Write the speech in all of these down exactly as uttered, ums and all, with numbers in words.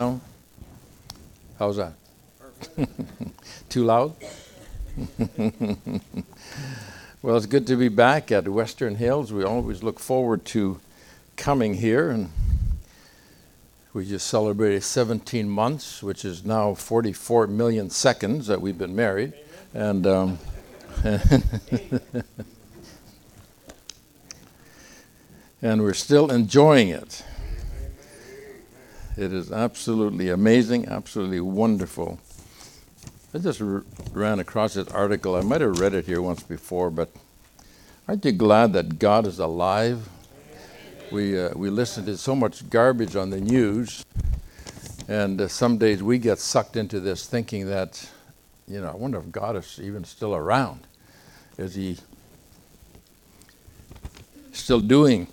No? How's that? Too loud? Well, it's good to be back at Western Hills. We always look forward to coming here, and we just celebrated seventeen months, which is now forty-four million seconds that we've been married. And um, and we're still enjoying it. It is absolutely amazing, absolutely wonderful. I just r- ran across this article. I might have read it here once before, but aren't you glad that God is alive? We uh, we listen to so much garbage on the news, and uh, some days we get sucked into this thinking that, you know, I wonder if God is even still around. Is he still doing?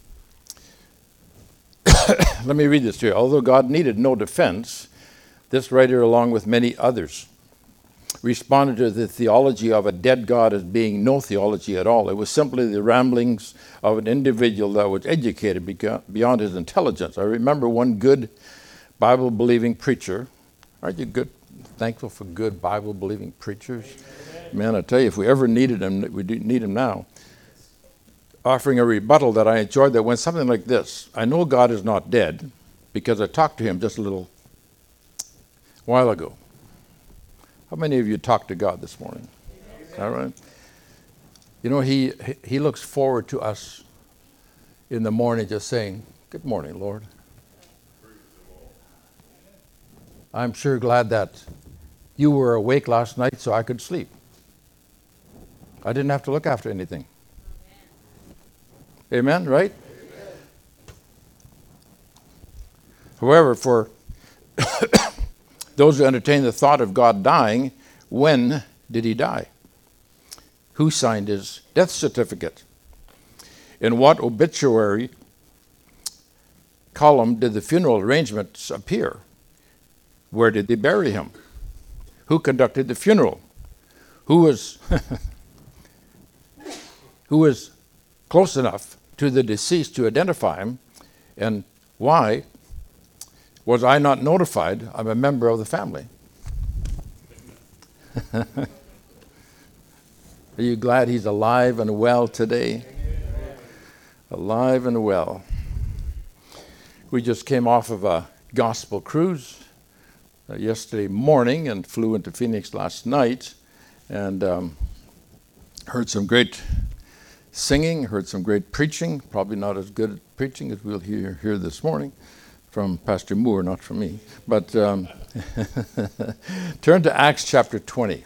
Let me read this to you. Although God needed no defense, this writer, along with many others, responded to the theology of a dead God as being no theology at all. It was simply the ramblings of an individual that was educated beyond his intelligence. I remember one good Bible-believing preacher. Aren't you good? Thankful for good Bible-believing preachers? Man, I tell you, if we ever needed them, we do need them now. Offering a rebuttal that I enjoyed that went something like this. I know God is not dead because I talked to him just a little while ago. How many of you talked to God this morning? All right. You know, he he looks forward to us in the morning just saying, "Good morning, Lord. I'm sure glad that you were awake last night so I could sleep. I didn't have to look after anything." Amen, right? Amen. However, for those who entertain the thought of God dying, when did he die? Who signed his death certificate? In what obituary column did the funeral arrangements appear? Where did they bury him? Who conducted the funeral? Who was who was close enough to the deceased to identify him? And why was I not notified? I'm a member of the family. Are you glad he's alive and well today? Alive and well. We just came off of a gospel cruise uh, yesterday morning and flew into Phoenix last night, and um, heard some great singing, heard some great preaching, probably not as good at preaching as we'll hear here this morning from Pastor Moore, not from me. But um, turn to Acts chapter twenty.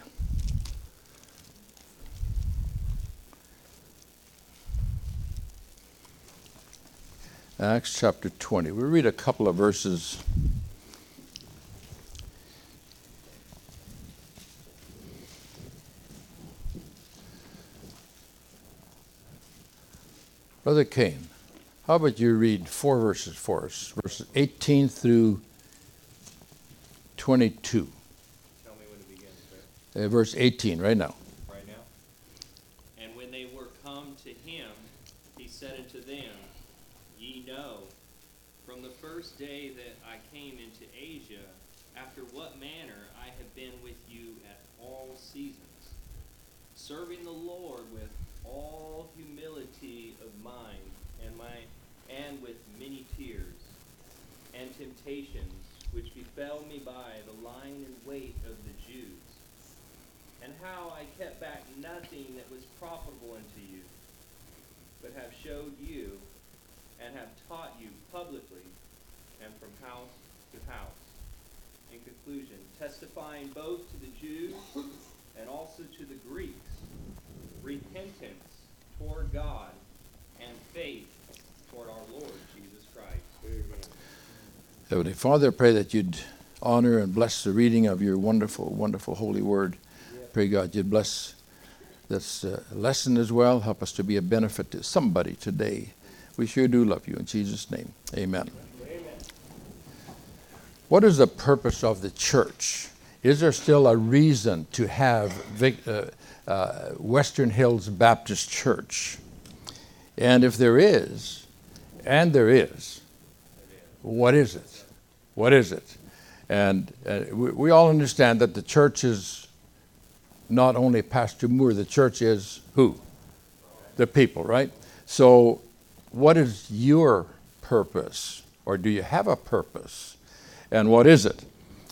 Acts chapter twenty. We'll read a couple of verses. Brother Kane, how about you read four verses for us, verses eighteen through twenty-two. Tell me when to begin, sir. Uh, verse eighteen, right now. Right now. And when they were come to him, he said unto them, Ye know, from the first day that I came into Asia, after what manner I have been with you at all seasons, serving the Lord with all humility of mind, and my and with many tears and temptations which befell me by the lying in wait of the Jews, and how I kept back nothing that was profitable unto you, but have showed you and have taught you publicly and from house to house. In conclusion, testifying both to the Jews and also to the Greeks, repentance toward God and faith toward our Lord Jesus Christ. Amen. Heavenly Father, I pray that you'd honor and bless the reading of your wonderful, wonderful holy word. Yes. Pray God you'd bless this uh, lesson as well. Help us to be a benefit to somebody today. We sure do love you. In Jesus' name, amen. Amen. What is the purpose of the church? Is there still a reason to have Vic, uh, uh, Western Hills Baptist Church? And if there is, and there is, what is it? What is it? And uh, we, we all understand that the church is not only Pastor Moore, the church is who? The people, right? So what is your purpose? Or do you have a purpose? And what is it?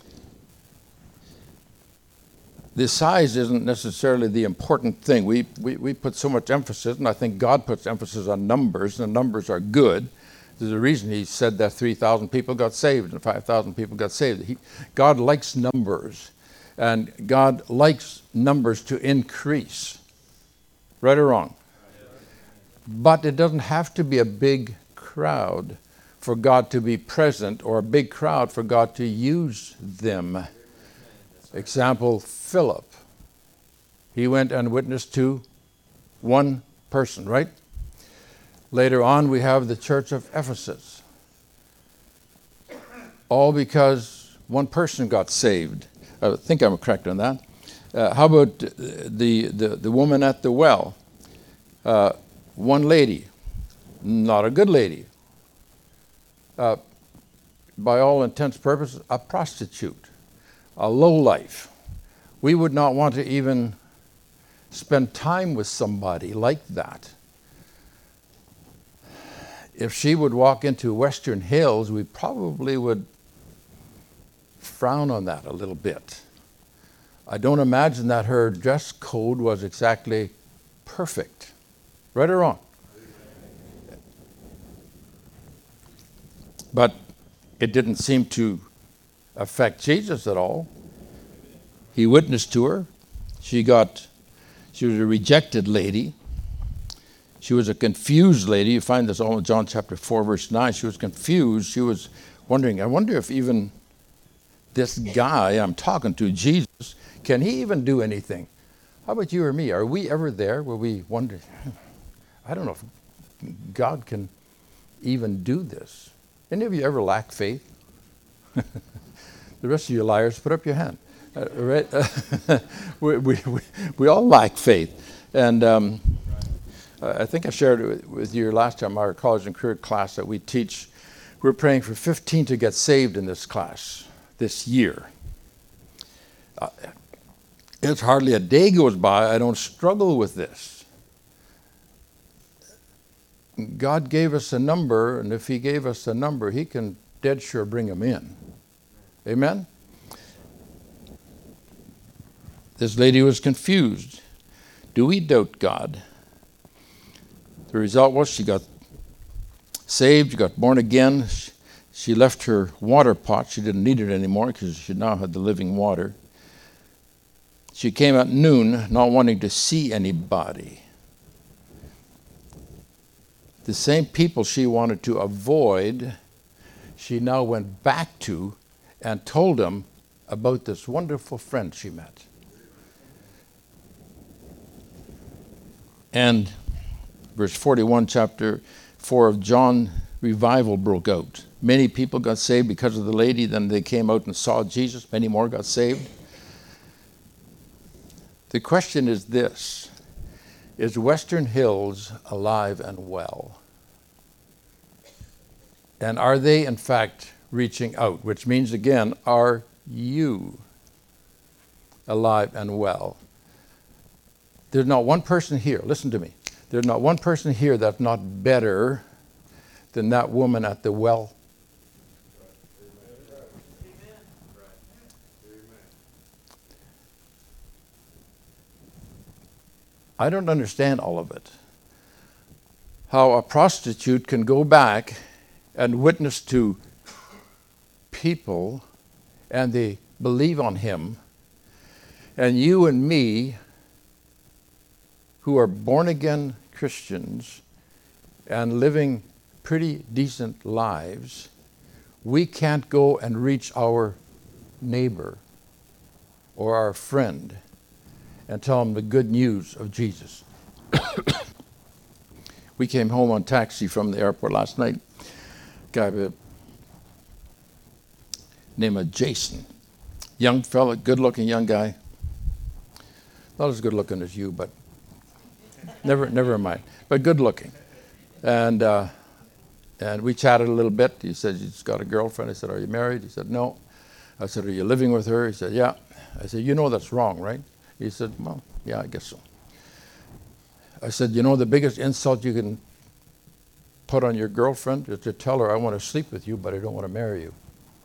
The size isn't necessarily the important thing. We, we, we put so much emphasis, and I think God puts emphasis on numbers, and the numbers are good. There's a reason he said that three thousand people got saved and five thousand people got saved. He, God likes numbers, and God likes numbers to increase. Right or wrong? But it doesn't have to be a big crowd for God to be present, or a big crowd for God to use them. Example, Philip. He went and witnessed to one person, right? Later on, we have the church of Ephesus. All because one person got saved. I think I'm correct on that. Uh, how about the, the, the woman at the well? Uh, one lady, not a good lady. Uh, by all intents and purposes, a prostitute, a lowlife. We would not want to even spend time with somebody like that. If she would walk into Western Hills, we probably would frown on that a little bit. I don't imagine that her dress code was exactly perfect. Right or wrong? But it didn't seem to affect Jesus at all. He witnessed to her. She got, she was a rejected lady. She was a confused lady. You find this all in John chapter four, verse nine. She was confused. She was wondering, I wonder if even this guy I'm talking to, Jesus, can he even do anything? How about you or me? Are we ever there where we wonder, I don't know if God can even do this? Any of you ever lack faith? The rest of you liars, put up your hand. Uh, right? we, we, we, we all lack faith. And um, I think I shared it with you last time, our college and career class that we teach. We're praying for fifteen to get saved in this class this year. Uh, it's hardly a day goes by I don't struggle with this. God gave us a number, and if he gave us a number, he can dead sure bring them in. Amen? This lady was confused. Do we doubt God? The result was she got saved, she got born again. She left her water pot. She didn't need it anymore because she now had the living water. She came at noon not wanting to see anybody. The same people she wanted to avoid, she now went back to and told them about this wonderful friend she met. And verse forty-one, chapter four of John, revival broke out. Many people got saved because of the lady. Then they came out and saw Jesus. Many more got saved. The question is this: is Western Hills alive and well? And are they, in fact, reaching out? Which means, again, are you alive and well? There's not one person here, listen to me, there's not one person here that's not better than that woman at the well. I don't understand all of it. How a prostitute can go back and witness to people and they believe on him, and you and me who are born again Christians and living pretty decent lives, we can't go and reach our neighbor or our friend and tell them the good news of Jesus. We came home on taxi from the airport last night. Guy by the name of Jason. Young fella, good-looking young guy. Not as good-looking as you, but never never mind. But good-looking. And uh, And we chatted a little bit. He said, he's got a girlfriend. I said, are you married? He said, no. I said, are you living with her? He said, yeah. I said, you know that's wrong, right? He said, well, yeah, I guess so. I said, you know the biggest insult you can put on your girlfriend is to tell her, I want to sleep with you, but I don't want to marry you.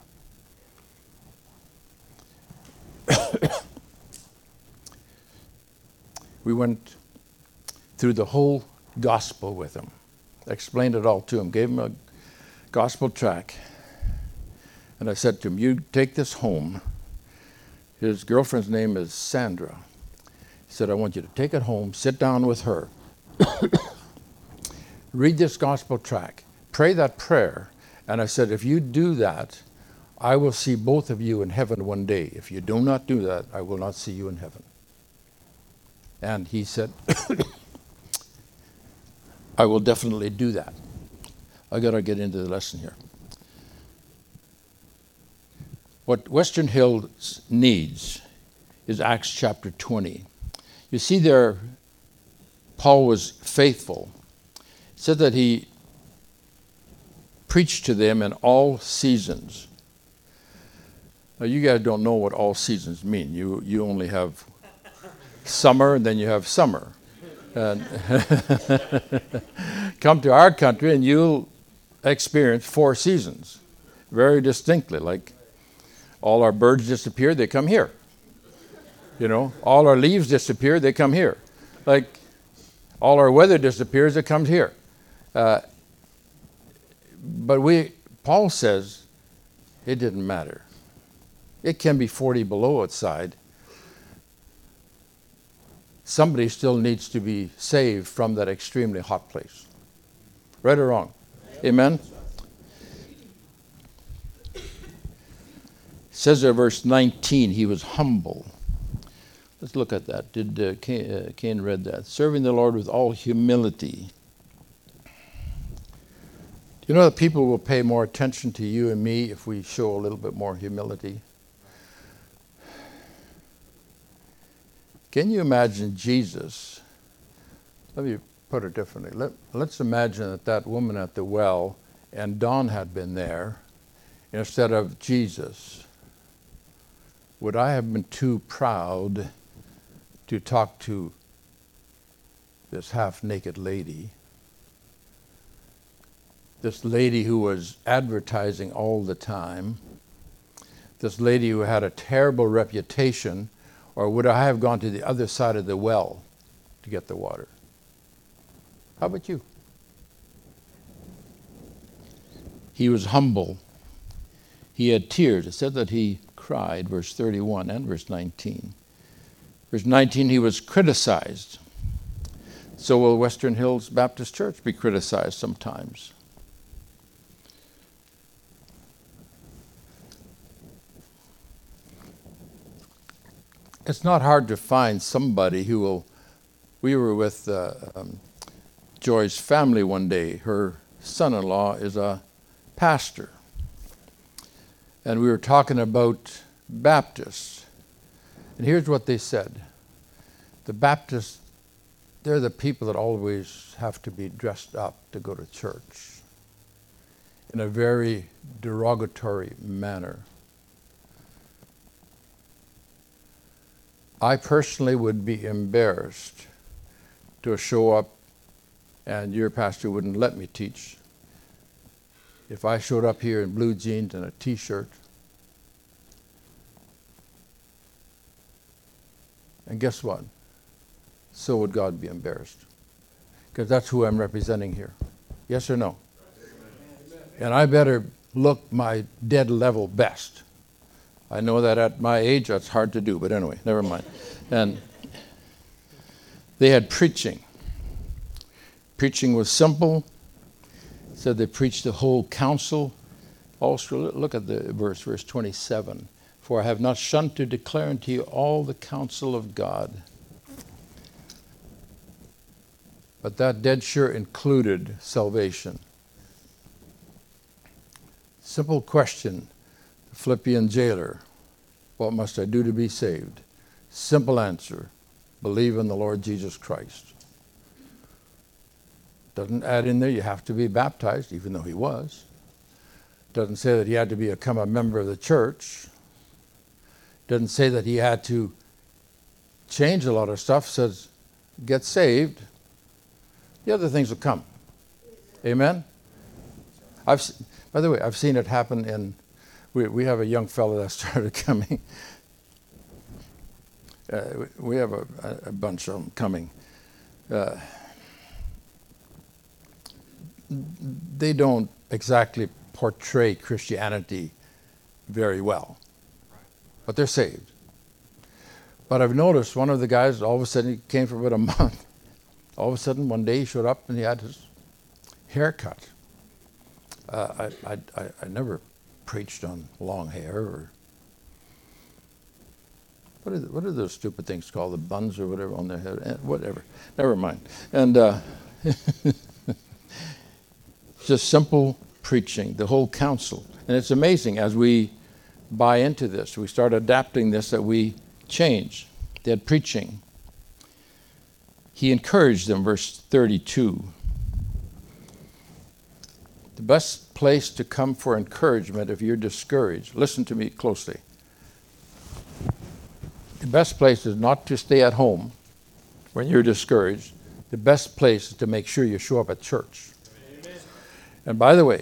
We went through the whole gospel with him, explained it all to him, gave him a gospel tract. And I said to him, you take this home. His girlfriend's name is Sandra. He said, I want you to take it home, sit down with her, read this gospel tract, pray that prayer. And I said, if you do that, I will see both of you in heaven one day. If you do not do that, I will not see you in heaven. And he said, I will definitely do that. I got to get into the lesson here. What Western Hills needs is Acts chapter twenty. You see there, Paul was faithful. It said that he preached to them in all seasons. Now, you guys don't know what all seasons mean. You, you only have summer, and then you have summer. And come to our country, and you'll experience four seasons very distinctly. Like all our birds disappear, they come here. You know, all our leaves disappear, they come here. Like all our weather disappears, it comes here. Uh, but we, Paul says, it didn't matter. It can be forty below outside. Somebody still needs to be saved from that extremely hot place. Right or wrong? Amen? It says there, verse nineteen, he was humble. Let's look at that. Did uh, Cain, uh, Cain read that? Serving the Lord with all humility. You know that people will pay more attention to you and me if we show a little bit more humility? Can you imagine Jesus? Let me put it differently. Let, let's imagine that that woman at the well and Don had been there instead of Jesus. Would I have been too proud to talk to this half-naked lady? This lady who was advertising all the time. This lady who had a terrible reputation. Or would I have gone to the other side of the well to get the water? How about you? He was humble. He had tears. It said that he cried, verse thirty-one and verse nineteen. Verse nineteen, he was criticized. So will Western Hills Baptist Church be criticized sometimes. It's not hard to find somebody who will. We were with uh, um, Joy's family one day. Her son-in-law is a pastor. And we were talking about Baptists. And here's what they said. The Baptists, they're the people that always have to be dressed up to go to church in a very derogatory manner. I personally would be embarrassed to show up and your pastor wouldn't let me teach. If I showed up here in blue jeans and a t-shirt, and guess what? So would God be embarrassed. Because that's who I'm representing here. Yes or no? Amen. And I better look my dead level best. I know that at my age that's hard to do, but anyway, never mind. And they had preaching. Preaching was simple. It said they preached the whole counsel. Also, look at the verse, verse twenty-seven. For I have not shunned to declare unto you all the counsel of God. But that dead sure included salvation. Simple question. Philippian jailer, what must I do to be saved? Simple answer, believe in the Lord Jesus Christ. Doesn't add in there you have to be baptized, even though he was. Doesn't say that he had to become a member of the church. Doesn't say that he had to change a lot of stuff. Says, get saved. The other things will come. Amen? I've, by the way, I've seen it happen in, we, we have a young fellow that started coming. Uh, we have a, a bunch of them coming. Uh, they don't exactly portray Christianity very well, but they're saved. But I've noticed one of the guys, all of a sudden, he came for about a month. All of a sudden, one day he showed up and he had his hair cut. Uh, I, I, I, I never preached on long hair. Or what are, the, what are those stupid things called? The buns or whatever on their head? Eh, whatever. Never mind. And uh, just simple preaching, the whole counsel. And it's amazing as we buy into this, we start adapting this, that we change. They had preaching. He encouraged them, verse thirty-two. The best place to come for encouragement if you're discouraged, listen to me closely. The best place is not to stay at home when you're discouraged. The best place is to make sure you show up at church. Amen. And by the way,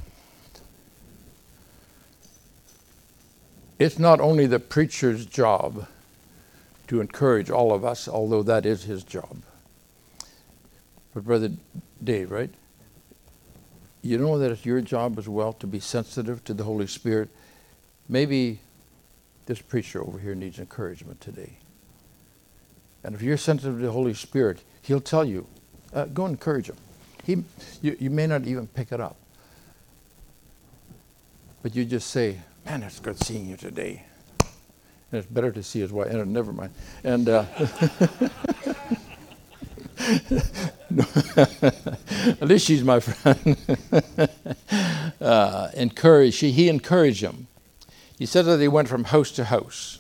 it's not only the preacher's job to encourage all of us, although that is his job. But Brother Dave, right? You know that it's your job as well to be sensitive to the Holy Spirit. Maybe this preacher over here needs encouragement today. And if you're sensitive to the Holy Spirit, he'll tell you, uh, go encourage him. He, you, you may not even pick it up. But you just say, man, it's good seeing you today. And it's better to see his wife. And never mind. And uh, at least she's my friend. uh, encourage. She, he encouraged him. He said that he went from house to house.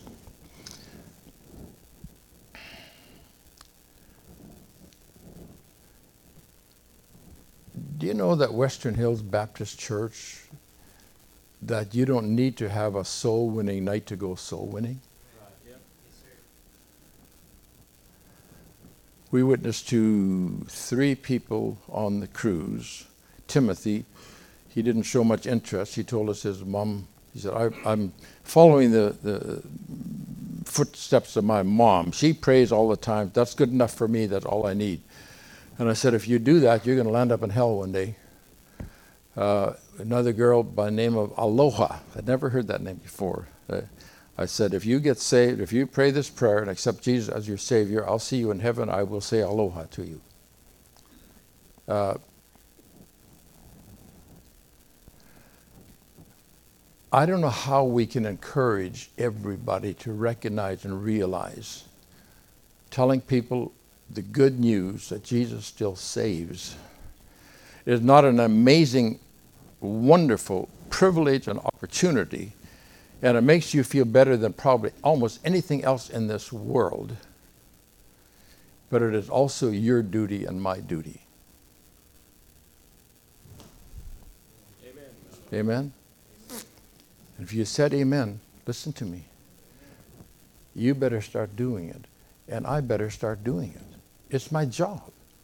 Do you know that Western Hills Baptist Church, that you don't need to have a soul-winning night to go soul-winning? Right. Yep. Yes, sir. We witnessed to three people on the cruise. Timothy, he didn't show much interest. He told us his mom, he said, I, I'm following the, the footsteps of my mom. She prays all the time. That's good enough for me. That's all I need. And I said, if you do that, you're going to land up in hell one day. Uh, another girl by the name of Aloha. I'd never heard that name before. Uh, I said, if you get saved, if you pray this prayer and accept Jesus as your Savior, I'll see you in heaven. I will say aloha to you. Uh, I don't know how we can encourage everybody to recognize and realize, telling people the good news that Jesus still saves is not an amazing, wonderful privilege and opportunity, and it makes you feel better than probably almost anything else in this world, but it is also your duty and my duty. Amen. Amen? If you said amen, listen to me. You better start doing it, and I better start doing it. It's my job.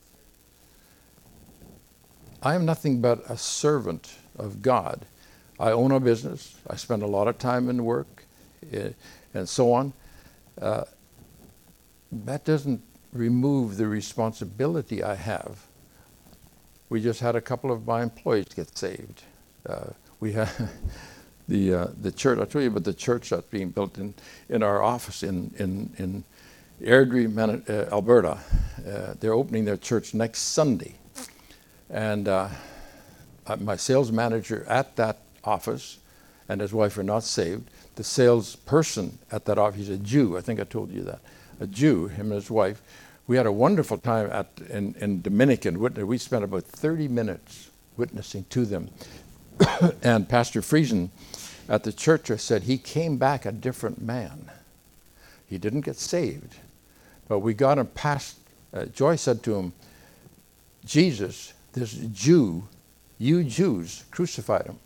I am nothing but a servant of God. I own a business. I spend a lot of time in work uh, and so on. Uh, that doesn't remove the responsibility I have. We just had a couple of my employees get saved. Uh, we have the uh, the church. I'll tell you about the church that's being built in, in our office in in in Airdrie, Man- uh, Alberta. Uh, they're opening their church next Sunday. And uh, my sales manager at that office and his wife are not saved. The salesperson at that office, he's a Jew. I think I told you that. A Jew, him and his wife. We had a wonderful time at in, in Dominican. We spent about thirty minutes witnessing to them. And Pastor Friesen at the church said he came back a different man. He didn't get saved. But we got him past, uh, Joy said to him, Jesus, this Jew, you Jews crucified him.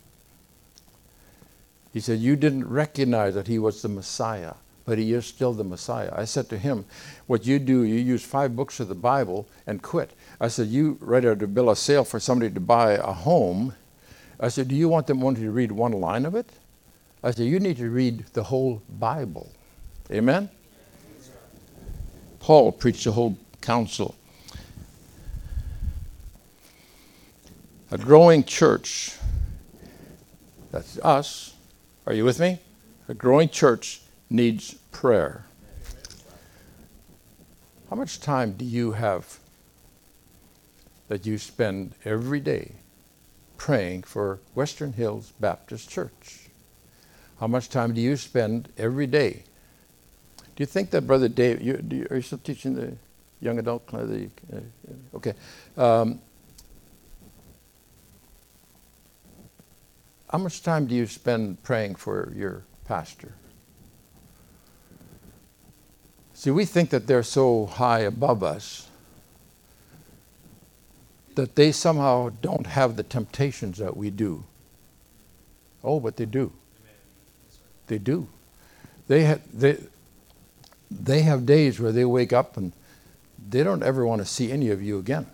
He said, you didn't recognize that he was the Messiah, but he is still the Messiah. I said to him, what you do, you use five books of the Bible and quit. I said, you write out a bill of sale for somebody to buy a home. I said, do you want them only to read one line of it? I said, you need to read the whole Bible. Amen? Paul preached the whole counsel. A growing church, that's us. Are you with me? A growing church needs prayer. How much time do you have that you spend every day praying for Western Hills Baptist Church? How much time do you spend every day? Do you think that Brother Dave, you, do you, are you still teaching the young adult class? The, uh, okay. Um, how much time do you spend praying for your pastor? See, we think that they're so high above us that they somehow don't have the temptations that we do. Oh, but they do. They do. They ha- they they have days where they wake up and they don't ever want to see any of you again.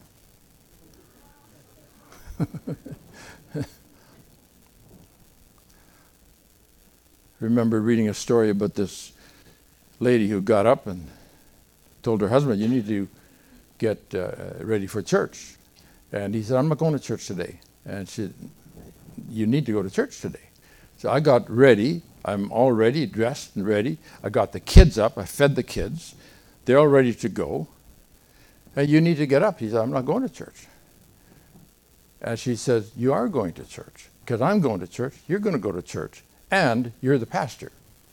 Remember reading a story about this lady who got up and told her husband, you need to get uh, ready for church. And he said, I'm not going to church today. And she said, you need to go to church today. So I got ready. I'm all ready, dressed and ready. I got the kids up. I fed the kids. They're all ready to go. And you need to get up. He said, I'm not going to church. And she says, you are going to church. Because I'm going to church. You're going to go to church. And you're the pastor.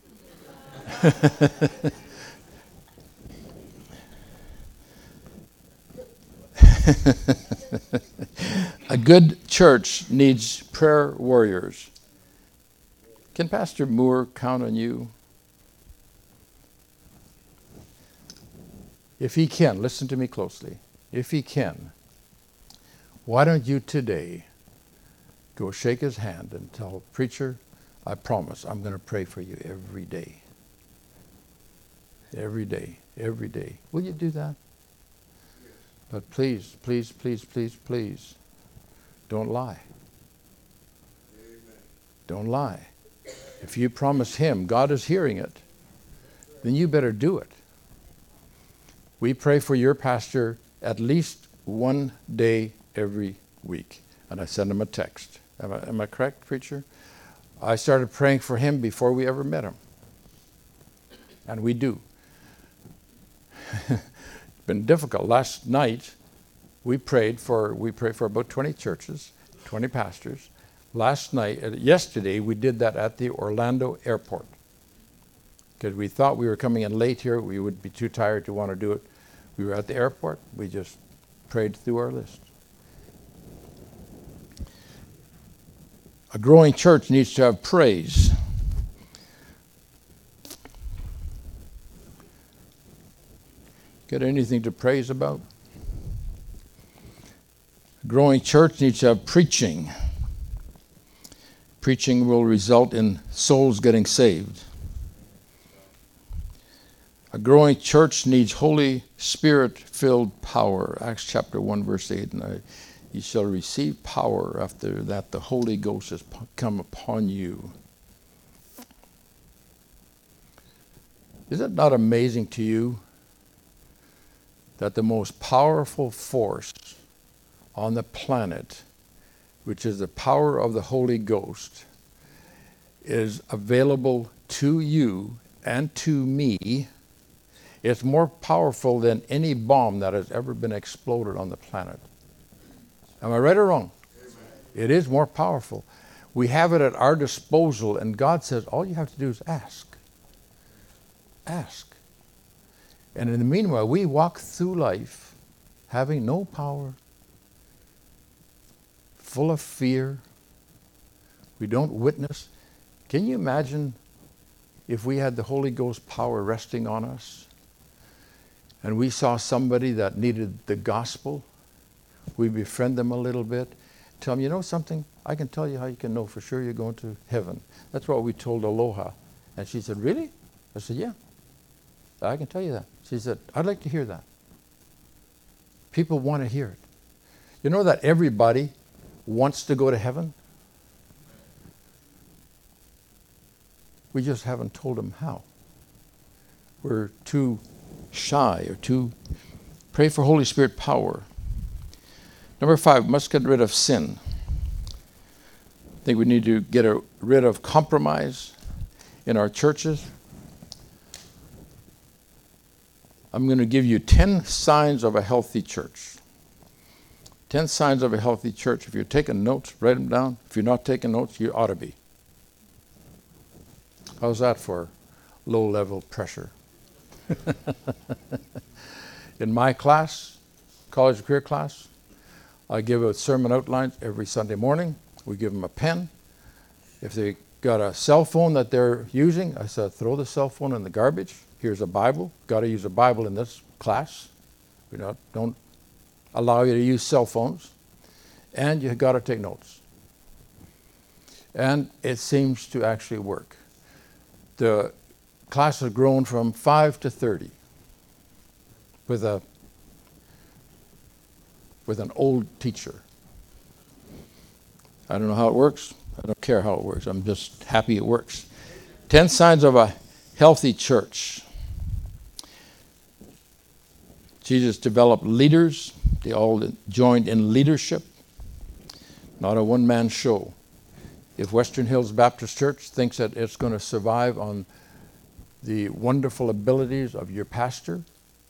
A good church needs prayer warriors. Can Pastor Moore count on you? If he can, listen to me closely. If he can, why don't you today go shake his hand and tell, preacher, I promise I'm going to pray for you every day. Every day, every day. Will you do that? Yes. But please, please, please, please, please, don't lie. Amen. Don't lie. If you promise him, God is hearing it, then you better do it. We pray for your pastor at least one day every week. And I send him a text. Am I, am I correct, preacher? I started praying for him before we ever met him. And we do. It's been difficult. Last night, we prayed for we prayed for about twenty churches, twenty pastors. Last night, uh, yesterday, we did that at the Orlando airport. Because we thought we were coming in late here. We would be too tired to want to do it. We were at the airport. We just prayed through our list. A growing church needs to have praise. Got anything to praise about? A growing church needs to have preaching. Preaching will result in souls getting saved. A growing church needs Holy Spirit-filled power. Acts chapter one, verse eight. And I, you shall receive power after that the Holy Ghost has come upon you. Is it not amazing to you that the most powerful force on the planet, which is the power of the Holy Ghost, is available to you and to me? It's more powerful than any bomb that has ever been exploded on the planet. Am I right or wrong? Amen. It is more powerful. We have it at our disposal, and God says all you have to do is ask. Ask. And in the meanwhile, we walk through life having no power, full of fear. We don't witness. Can you imagine if we had the Holy Ghost power resting on us and we saw somebody that needed the gospel? We befriend them a little bit. Tell them, you know something? I can tell you how you can know for sure you're going to heaven. That's what we told Aloha. And she said, really? I said, yeah. I can tell you that. She said, I'd like to hear that. People want to hear it. You know that everybody wants to go to heaven? We just haven't told them how. We're too shy or too... Pray for Holy Spirit power. Number five, must get rid of sin. I think we need to get a, rid of compromise in our churches. I'm going to give you ten signs of a healthy church. ten signs of a healthy church. If you're taking notes, write them down. If you're not taking notes, you ought to be. How's that for low-level pressure? In my class, college career class, I give out sermon outlines every Sunday morning. We give them a pen. If they got a cell phone that they're using, I said, throw the cell phone in the garbage. Here's a Bible. Got to use a Bible in this class. We don't, don't allow you to use cell phones. And you got to take notes. And it seems to actually work. The class has grown from five to thirty with a with an old teacher. I don't know how it works. I don't care how it works. I'm just happy it works. Ten signs of a healthy church. Jesus developed leaders. They all joined in leadership, not a one-man show. If Western Hills Baptist Church thinks that it's going to survive on the wonderful abilities of your pastor,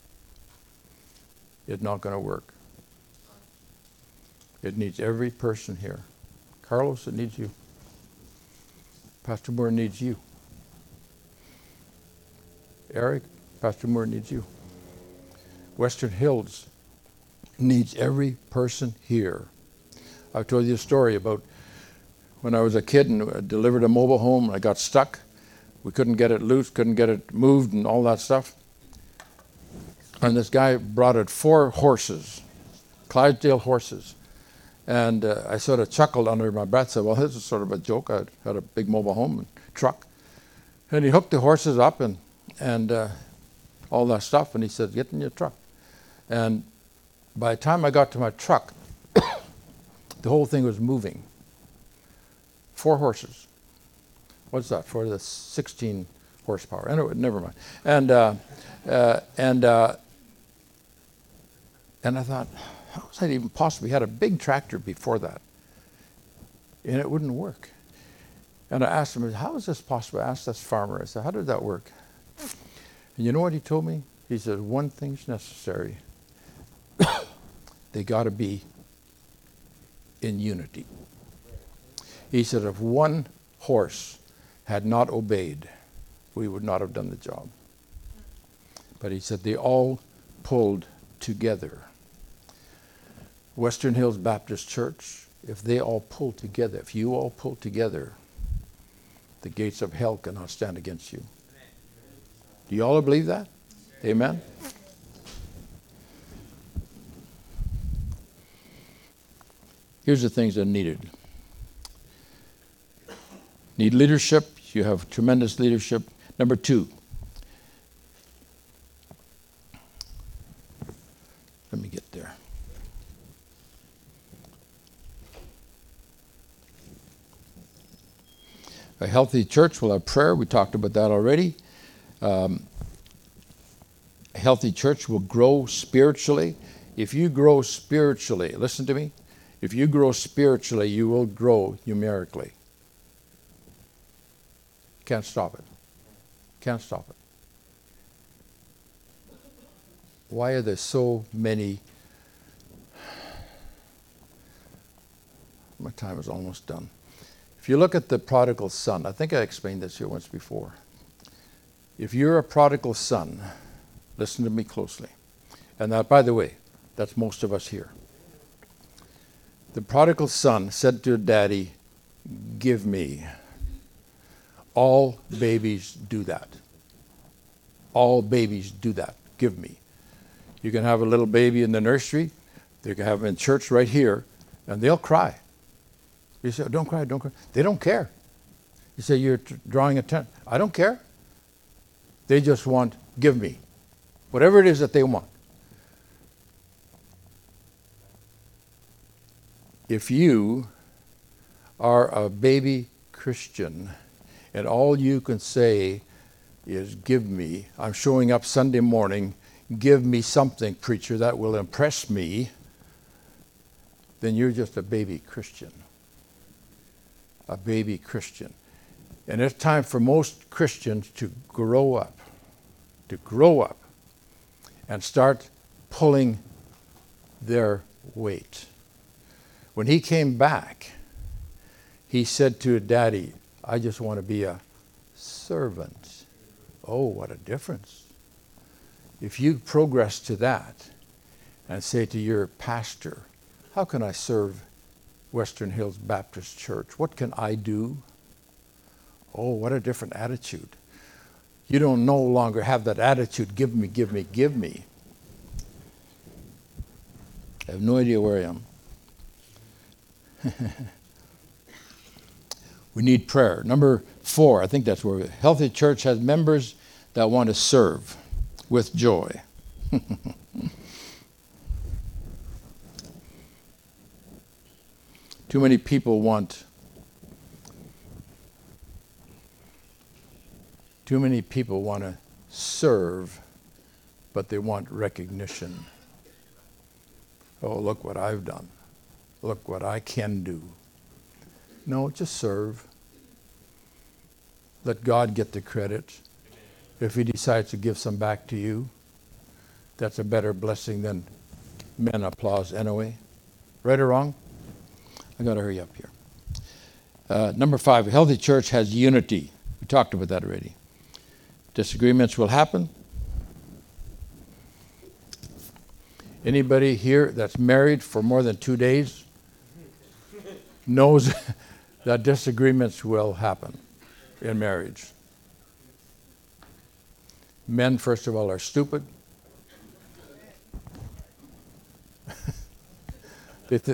it's not going to work. It needs every person here. Carlos, it needs you. Pastor Moore needs you. Eric, Pastor Moore needs you. Western Hills needs every person here. I've told you a story about when I was a kid and I delivered a mobile home and I got stuck. We couldn't get it loose, couldn't get it moved and all that stuff. And this guy brought it four horses, Clydesdale horses. And uh, I sort of chuckled under my breath, said, well, this is sort of a joke. I had a big mobile home and truck. And he hooked the horses up and, and uh, all that stuff. And he said, get in your truck. And by the time I got to my truck, the whole thing was moving. Four horses. What's that for? The sixteen horsepower. Anyway, never mind. And uh, uh, and uh, and I thought, how is that even possible? He had a big tractor before that, and it wouldn't work. And I asked him, how is this possible? I asked this farmer. I said, how did that work? And you know what he told me? He said, one thing's necessary. They got to be in unity. He said, if one horse had not obeyed, we would not have done the job. But he said they all pulled together. Western Hills Baptist Church, if they all pull together, if you all pull together, the gates of hell cannot stand against you. Do you all believe that? Amen? Here's the things that are needed. Need leadership. You have tremendous leadership. Number two. Let me get there. A healthy church will have prayer. We talked about that already. Um, a healthy church will grow spiritually. If you grow spiritually, listen to me. If you grow spiritually, you will grow numerically. Can't stop it. Can't stop it. Why are there so many? My time is almost done. If you look at the prodigal son, I think I explained this here once before. If you're a prodigal son, listen to me closely. And that, by the way, that's most of us here. The prodigal son said to daddy, give me. All babies do that. All babies do that. Give me. You can have a little baby in the nursery, They can have them in church right here, and they'll cry. You say, don't cry, don't cry. They don't care. You say, you're t- drawing attention. I don't care. They just want, give me. Whatever it is that they want. If you are a baby Christian and all you can say is, give me, I'm showing up Sunday morning, give me something, preacher, that will impress me, then you're just a baby Christian. A baby Christian. And it's time for most Christians to grow up, to grow up and start pulling their weight. When he came back, he said to Daddy, I just want to be a servant. Oh, what a difference. If you progress to that and say to your pastor, how can I serve Western Hills Baptist Church? What can I do? Oh, what a different attitude. You don't no longer have that attitude, give me, give me, give me. I have no idea where I am. We need prayer. Number four, I think that's where we, healthy church has members that want to serve with joy. Too many people want too many people want to serve, but they want recognition. Oh, look what I've done. Look what I can do. No, just serve. Let God get the credit. If he decides to give some back to you, that's a better blessing than men applause anyway. Right or wrong? I got to hurry up here. Uh, number five, a healthy church has unity. We talked about that already. Disagreements will happen. Anybody here that's married for more than two days knows that disagreements will happen in marriage. Men, first of all, are stupid. they, th-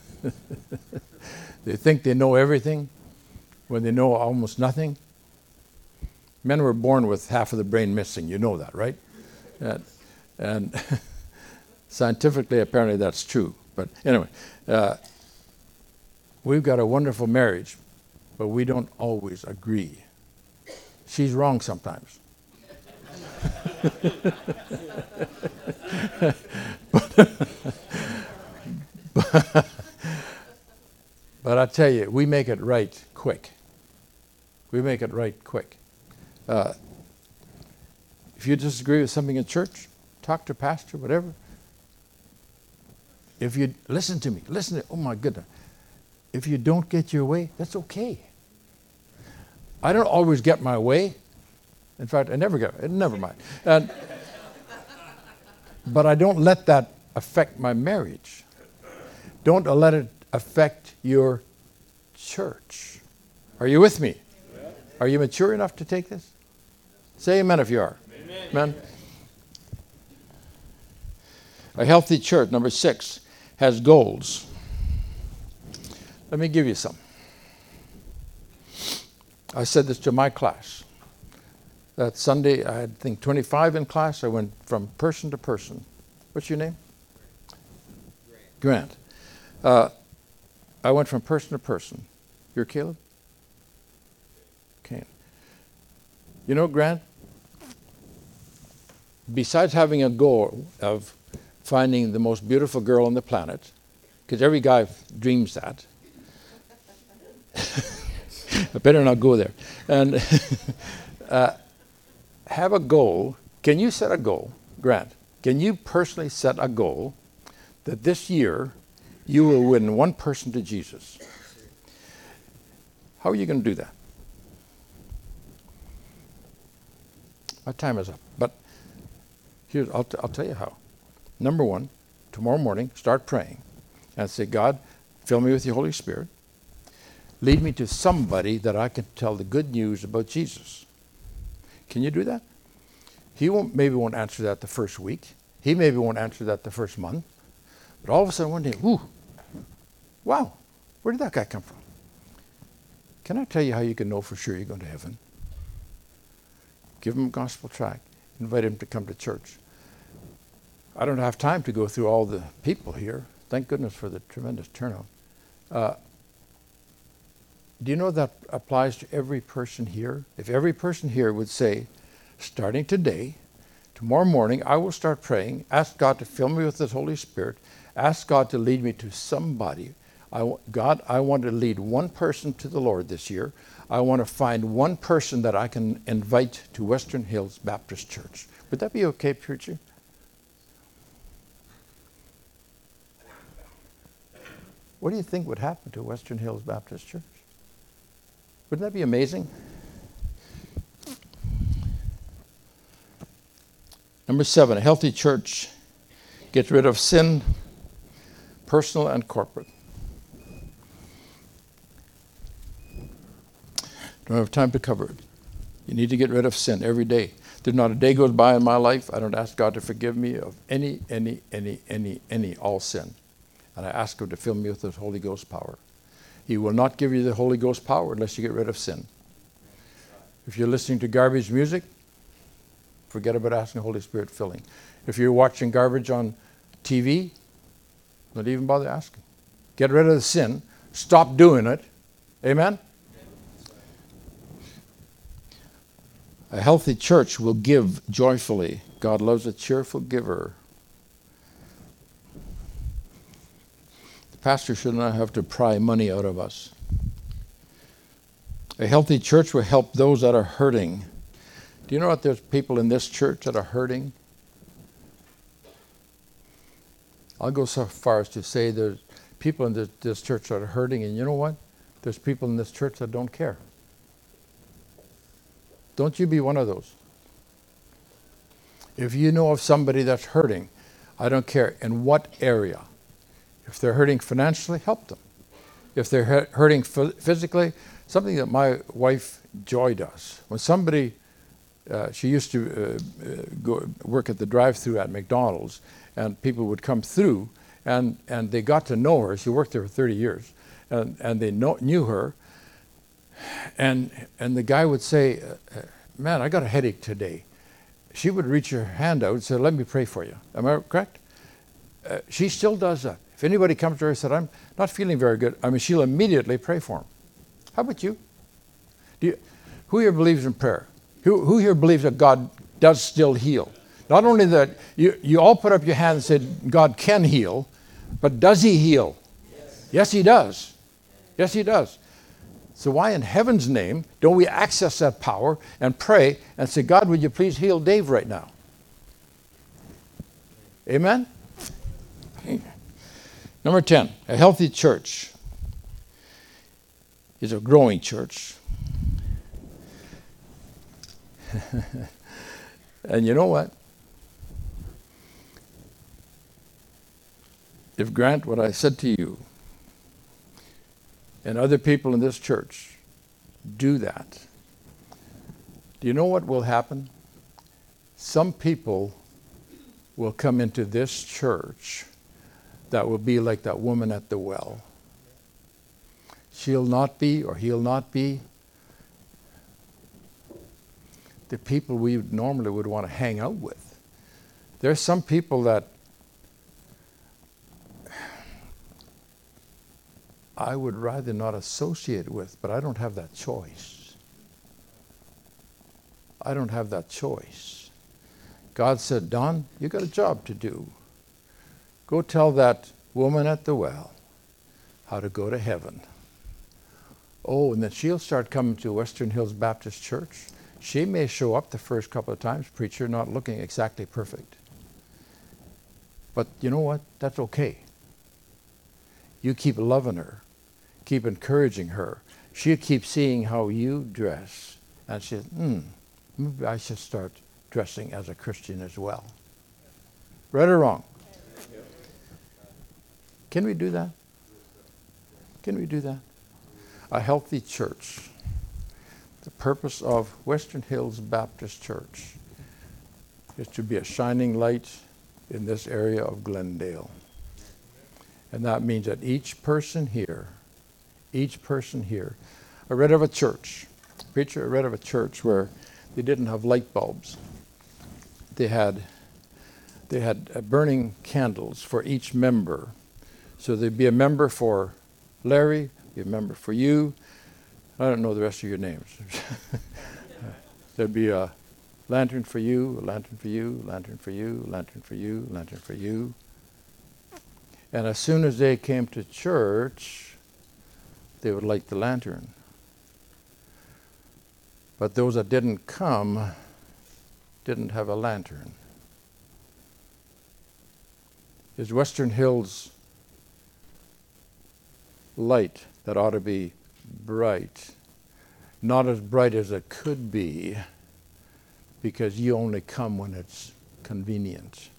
they think they know everything when they know almost nothing. Men were born with half of the brain missing. You know that, right? And, and scientifically, apparently, that's true. But anyway, uh, we've got a wonderful marriage, but we don't always agree. She's wrong sometimes. but, but, but I tell you, we make it right quick. We make it right quick. Uh, if you disagree with something in church, talk to pastor, whatever. If you listen to me, listen to, oh my goodness. If you don't get your way, that's okay. I don't always get my way. In fact, I never get it. Never mind. And, but I don't let that affect my marriage. Don't let it affect your church. Are you with me? Are you mature enough to take this? Say amen if you are. Amen. Amen. A healthy church, number six, has goals. Let me give you some. I said this to my class. That Sunday, I had, I think, twenty-five in class. I went from person to person. What's your name? Grant. Grant. Uh, I went from person to person. You're Caleb? Kane. You know, Grant, besides having a goal of finding the most beautiful girl on the planet, because every guy dreams that, I better not go there. And uh, have a goal. Can you set a goal, Grant? Can you personally set a goal that this year you will win one person to Jesus? How are you going to do that? My time is up. But here's, I'll, t- I'll tell you how. Number one, tomorrow morning, start praying and say, God, fill me with your Holy Spirit. Lead me to somebody that I can tell the good news about Jesus. Can you do that? He won't, maybe won't answer that the first week. He maybe won't answer that the first month. But all of a sudden one day, whoo, wow, where did that guy come from? Can I tell you how you can know for sure you're going to heaven? Give him a gospel tract. Invite him to come to church. I don't have time to go through all the people here. Thank goodness for the tremendous turnout. Uh, do you know that applies to every person here? If every person here would say, starting today, tomorrow morning, I will start praying, ask God to fill me with the Holy Spirit, ask God to lead me to somebody. I w- God, I want to lead one person to the Lord this year. I want to find one person that I can invite to Western Hills Baptist Church. Would that be okay, preacher? What do you think would happen to Western Hills Baptist Church? Wouldn't that be amazing? Number seven, a healthy church gets rid of sin, personal and corporate. Don't have time to cover it. You need to get rid of sin every day. There's not a day goes by in my life I don't ask God to forgive me of any, any, any, any, any, all sin. And I ask him to fill me with the Holy Ghost power. He will not give you the Holy Ghost power unless you get rid of sin. If you're listening to garbage music, forget about asking the Holy Spirit filling. If you're watching garbage on T V, don't even bother asking. Get rid of the sin. Stop doing it. Amen? A healthy church will give joyfully. God loves a cheerful giver. The pastor should not have to pry money out of us. A healthy church will help those that are hurting. Do you know that there's people in this church that are hurting? I'll go so far as to say there's people in this, this church that are hurting, and you know what? There's people in this church that don't care. Don't you be one of those. If you know of somebody that's hurting, I don't care in what area. If they're hurting financially, help them. If they're hurting physically, something that my wife Joy does. When somebody, uh, she used to uh, go work at the drive-thru at McDonald's, and people would come through, and, and they got to know her. She worked there for thirty years, and, and they know, knew her. And and the guy would say, man, I got a headache today. She would reach her hand out and say, let me pray for you. Am I correct? Uh, she still does that. If anybody comes to her and said, I'm not feeling very good, I mean, she'll immediately pray for him. How about you? Do you who here believes in prayer? Who, who here believes that God does still heal? Not only that, you, you all put up your hand and said, God can heal, but does he heal? Yes, yes he does. Yes, he does. So why in heaven's name don't we access that power and pray and say, God, would you please heal Dave right now? Amen? Number ten, a healthy church is a growing church. And you know what? If Grant, what I said to you, and other people in this church do that, do you know what will happen? Some people will come into this church that will be like that woman at the well. She'll not be, or he'll not be, the people we normally would want to hang out with. There's some people that I would rather not associate with, but I don't have that choice. I don't have that choice. God said, Don, you got a job to do. Go tell that woman at the well how to go to heaven. Oh, and then she'll start coming to Western Hills Baptist Church. She may show up the first couple of times, preacher, not looking exactly perfect. But you know what? That's okay. You keep loving her. Keep encouraging her. She'll keep seeing how you dress. And she says, hmm, maybe I should start dressing as a Christian as well. Right or wrong? Can we do that? Can we do that? A healthy church. The purpose of Western Hills Baptist Church is to be a shining light in this area of Glendale. And that means that each person here, each person here, I read of a church, preacher, I read of a church where they didn't have light bulbs. They had, they had uh, burning candles for each member. So there'd be a member for Larry, be a member for you. I don't know the rest of your names. There'd be a lantern for you, a lantern for you, a lantern for you, a lantern for you, a lantern for you. And as soon as they came to church, they would light the lantern. But those that didn't come didn't have a lantern. Is Western Hills light that ought to be bright, not as bright as it could be, because you only come when it's convenient?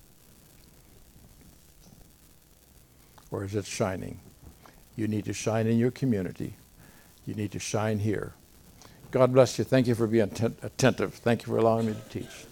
Or is it shining? You need to shine in your community. You need to shine here. God bless you. Thank you for being atten- attentive. Thank you for allowing me to teach.